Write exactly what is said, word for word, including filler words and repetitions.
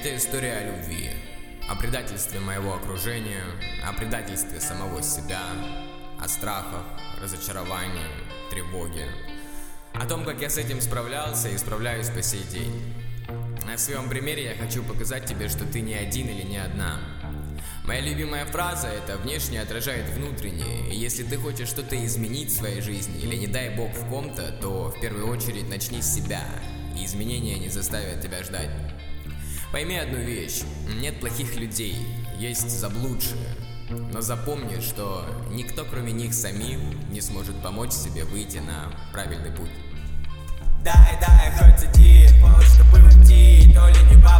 Это история о любви, о предательстве моего окружения, о предательстве самого себя, о страхах, разочаровании, тревоге, о том, как я с этим справлялся и справляюсь по сей день. На своем примере я хочу показать тебе, что ты не один или не одна. Моя любимая фраза — это «внешнее отражает внутреннее», и если ты хочешь что-то изменить в своей жизни или, не дай бог, в ком-то, то в первую очередь начни с себя, и изменения не заставят тебя ждать. Пойми одну вещь: нет плохих людей, есть заблудшие. Но запомни, что никто, кроме них самих, не сможет помочь себе выйти на правильный путь. Дай, дай хоть один повод, чтобы уйти, то ли не